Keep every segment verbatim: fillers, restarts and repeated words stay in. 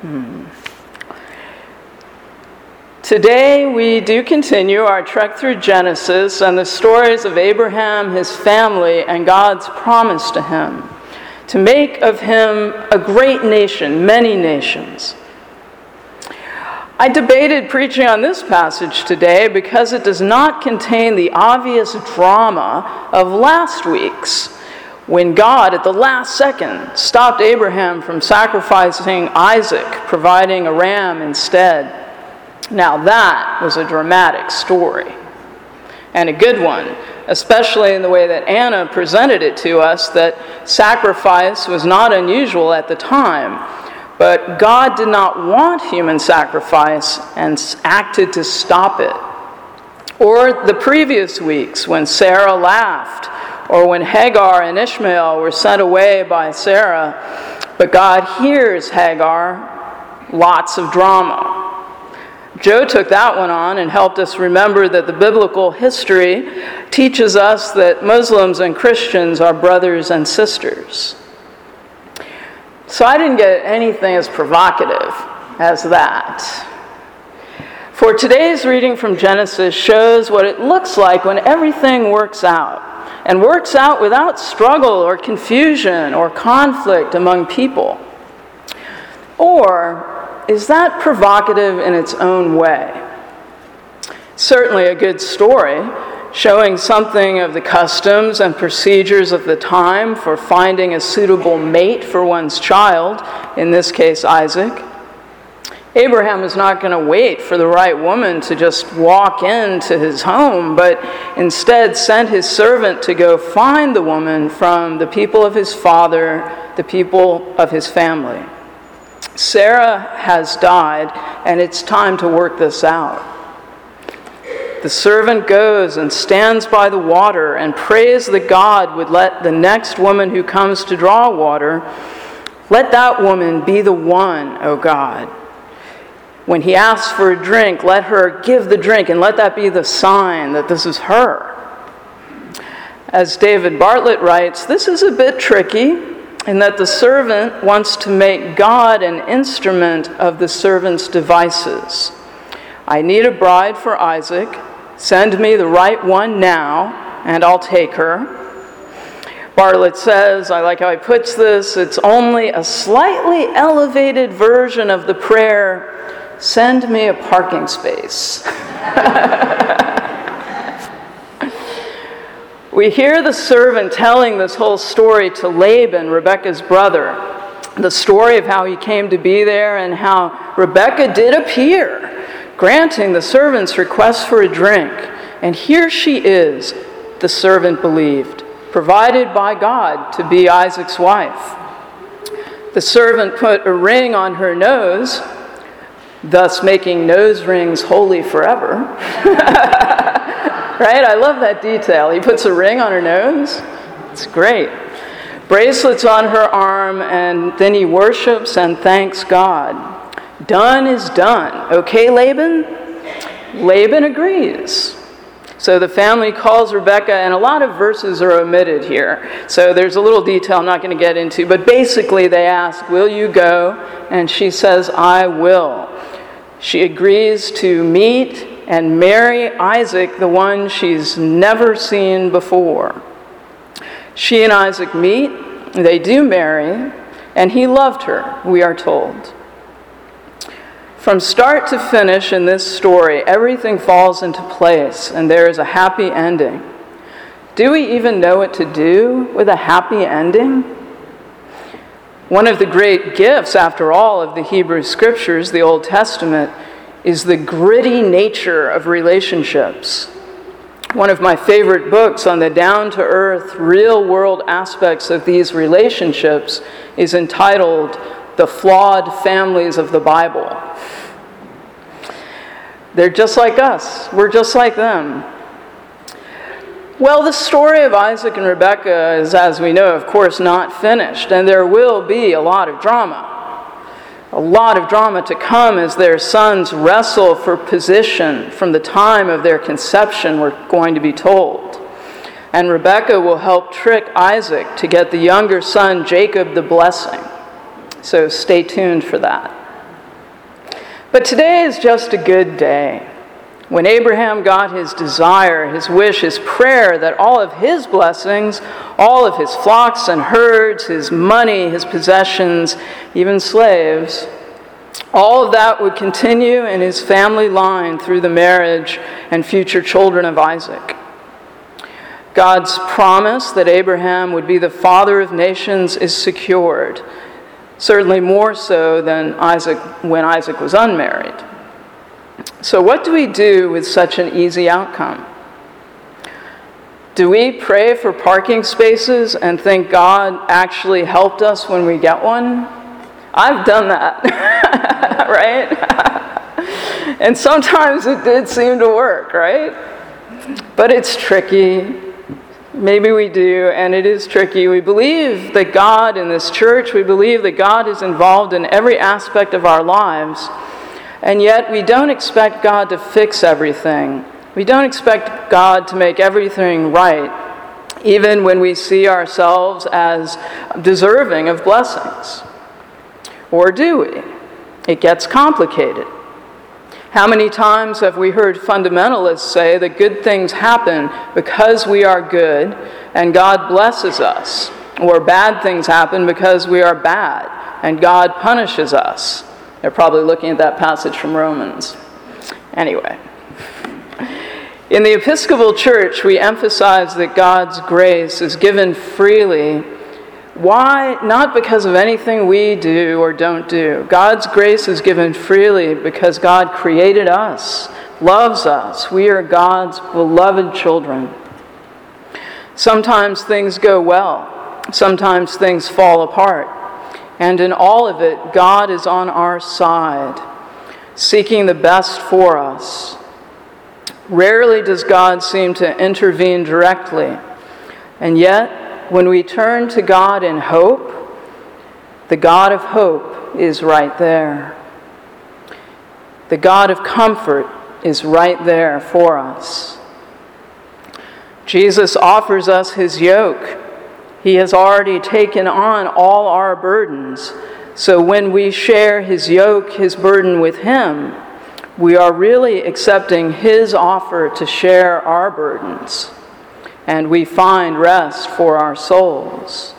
Hmm. Today we do continue our trek through Genesis and the stories of Abraham, his family, and God's promise to him to make of him a great nation, many nations. I debated preaching on this passage today because it does not contain the obvious drama of last week's, when God, at the last second, stopped Abraham from sacrificing Isaac, providing a ram instead. Now that was a dramatic story, and a good one, especially in the way that Anna presented it to us, that sacrifice was not unusual at the time, but God did not want human sacrifice and acted to stop it. Or the previous weeks when Sarah laughed, or when Hagar and Ishmael were sent away by Sarah, but God hears Hagar, lots of drama. Joe took that one on and helped us remember that the biblical history teaches us that Muslims and Christians are brothers and sisters. So I didn't get anything as provocative as that. For today's reading from Genesis shows what it looks like when everything works out, and works out without struggle or confusion or conflict among people. Or is that provocative in its own way? Certainly a good story, showing something of the customs and procedures of the time for finding a suitable mate for one's child, in this case Isaac. Abraham is not going to wait for the right woman to just walk into his home, but instead sent his servant to go find the woman from the people of his father, the people of his family. Sarah has died, and it's time to work this out. The servant goes and stands by the water and prays that God would let the next woman who comes to draw water, let that woman be the one, O God. When he asks for a drink, let her give the drink, and let that be the sign that this is her. As David Bartlett writes, this is a bit tricky, in that the servant wants to make God an instrument of the servant's devices. I need a bride for Isaac. Send me the right one now, and I'll take her. Bartlett says, I like how he puts this, it's only a slightly elevated version of the prayer, send me a parking space. We hear the servant telling this whole story to Laban, Rebekah's brother, the story of how he came to be there and how Rebekah did appear, granting the servant's request for a drink. And here she is, the servant believed, provided by God to be Isaac's wife. The servant put a ring on her nose, thus making nose rings holy forever. Right? I love that detail. He puts a ring on her nose. It's great. Bracelets on her arm, and then he worships and thanks God. Done is done. Okay, Laban? Laban agrees. So the family calls Rebekah, and a lot of verses are omitted here. So there's a little detail I'm not going to get into, but basically they ask, will you go? And she says, I will. She agrees to meet and marry Isaac, the one she's never seen before. She and Isaac meet, they do marry, and he loved her, we are told. From start to finish in this story, everything falls into place, and there is a happy ending. Do we even know what to do with a happy ending? One of the great gifts, after all, of the Hebrew Scriptures, the Old Testament, is the gritty nature of relationships. One of my favorite books on the down-to-earth, real-world aspects of these relationships is entitled The Flawed Families of the Bible. They're just like us. We're just like them. Well, the story of Isaac and Rebekah is, as we know, of course, not finished, and there will be a lot of drama. A lot of drama to come as their sons wrestle for position from the time of their conception, we're going to be told. And Rebekah will help trick Isaac to get the younger son, Jacob, the blessing. So stay tuned for that. But today is just a good day. When Abraham got his desire, his wish, his prayer that all of his blessings, all of his flocks and herds, his money, his possessions, even slaves, all of that would continue in his family line through the marriage and future children of Isaac. God's promise that Abraham would be the father of nations is secured, certainly more so than Isaac when Isaac was unmarried. So what do we do with such an easy outcome? Do we pray for parking spaces and think God actually helped us when we get one? I've done that, right? And sometimes it did seem to work, right? But it's tricky. Maybe we do, and it is tricky. We believe that God in this church, we believe that God is involved in every aspect of our lives, and yet we don't expect God to fix everything. We don't expect God to make everything right, even when we see ourselves as deserving of blessings. Or do we? It gets complicated. How many times have we heard fundamentalists say that good things happen because we are good and God blesses us, or bad things happen because we are bad and God punishes us? They're probably looking at that passage from Romans. Anyway, in the Episcopal Church, we emphasize that God's grace is given freely. Why? Not because of anything we do or don't do. God's grace is given freely because God created us, loves us. We are God's beloved children. Sometimes things go well. Sometimes things fall apart. And in all of it, God is on our side, seeking the best for us. Rarely does God seem to intervene directly. And yet, when we turn to God in hope, the God of hope is right there. The God of comfort is right there for us. Jesus offers us his yoke. He has already taken on all our burdens. So when we share his yoke, his burden with him, we are really accepting his offer to share our burdens. And we find rest for our souls.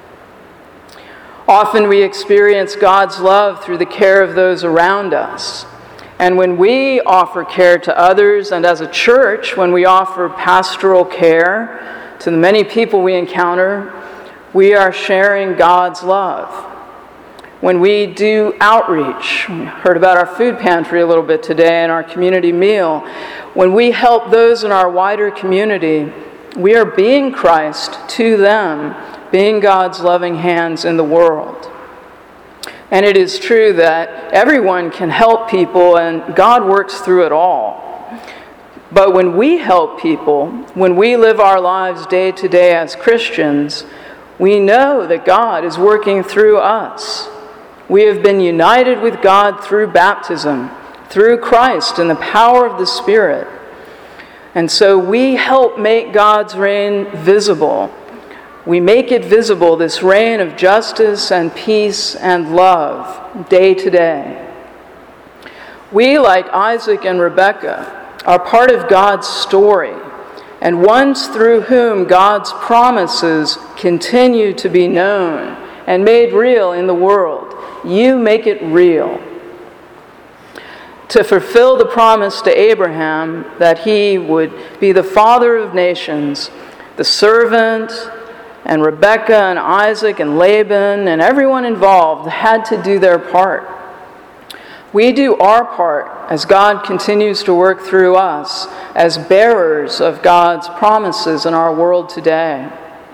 Often we experience God's love through the care of those around us. And when we offer care to others, and as a church, when we offer pastoral care to the many people we encounter, we are sharing God's love. When we do outreach, we heard about our food pantry a little bit today and our community meal. When we help those in our wider community, we are being Christ to them, being God's loving hands in the world. And it is true that everyone can help people and God works through it all. But when we help people, when we live our lives day to day as Christians, we know that God is working through us. We have been united with God through baptism, through Christ and the power of the Spirit. And so we help make God's reign visible. We make it visible, this reign of justice and peace and love, day to day. We, like Isaac and Rebekah, are part of God's story, and ones through whom God's promises continue to be known and made real in the world. You make it real. To fulfill the promise to Abraham that he would be the father of nations, the servant and Rebekah and Isaac and Laban and everyone involved had to do their part. We do our part as God continues to work through us as bearers of God's promises in our world today.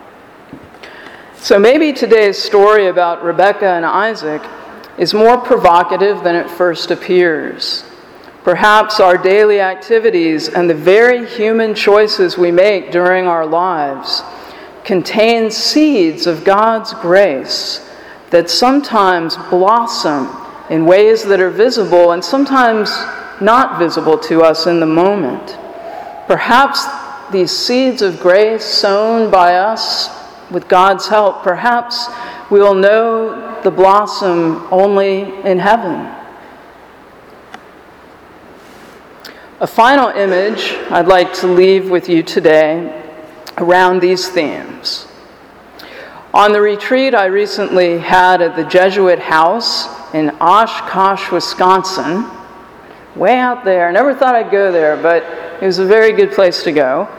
So maybe today's story about Rebekah and Isaac is more provocative than it first appears. Perhaps our daily activities and the very human choices we make during our lives contain seeds of God's grace that sometimes blossom in ways that are visible and sometimes not visible to us in the moment. Perhaps these seeds of grace sown by us with God's help, perhaps we'll know the blossom only in heaven. A final image I'd like to leave with you today around these themes. On the retreat I recently had at the Jesuit House in Oshkosh, Wisconsin, way out there. I never thought I'd go there, but it was a very good place to go.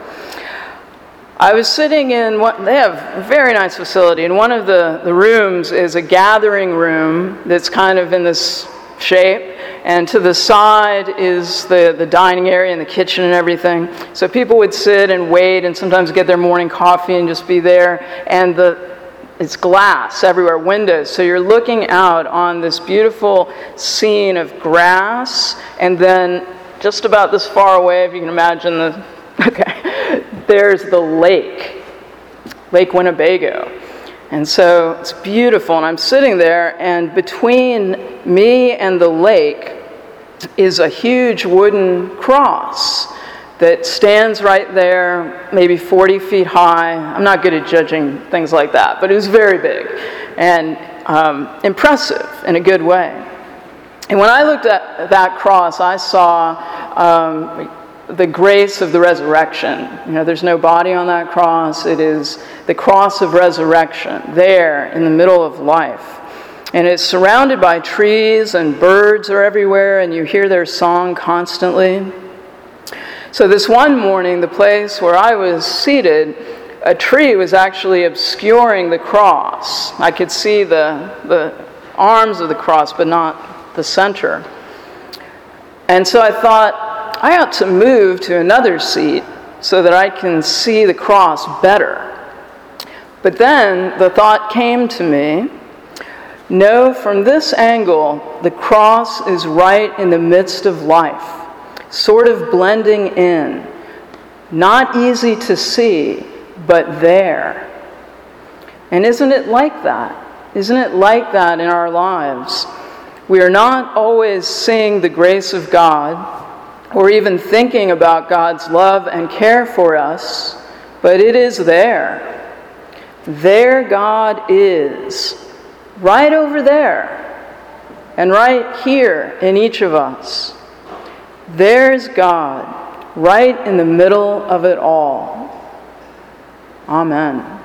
I was sitting in what they have a very nice facility, and one of the, the rooms is a gathering room that's kind of in this shape, and to the side is the, the dining area and the kitchen and everything. So people would sit and wait and sometimes get their morning coffee and just be there, and the it's glass everywhere, windows, so you're looking out on this beautiful scene of grass, and then just about this far away, if you can imagine the, okay, there's the lake, Lake Winnebago. And so it's beautiful, and I'm sitting there, and between me and the lake is a huge wooden cross that stands right there, maybe forty feet high. I'm not good at judging things like that, but it was very big and um, impressive in a good way. And when I looked at that cross, I saw um, the grace of the resurrection. You know, there's no body on that cross. It is the cross of resurrection there in the middle of life. And it's surrounded by trees, and birds are everywhere, and you hear their song constantly. So this one morning, the place where I was seated, a tree was actually obscuring the cross. I could see the, the arms of the cross, but not the center. And so I thought, I ought to move to another seat so that I can see the cross better. But then the thought came to me, no, from this angle, the cross is right in the midst of life, sort of blending in, not easy to see, but there. And isn't it like that? Isn't it like that in our lives? We are not always seeing the grace of God, or even thinking about God's love and care for us, but it is there. There God is, right over there, and right here in each of us. There's God, right in the middle of it all. Amen.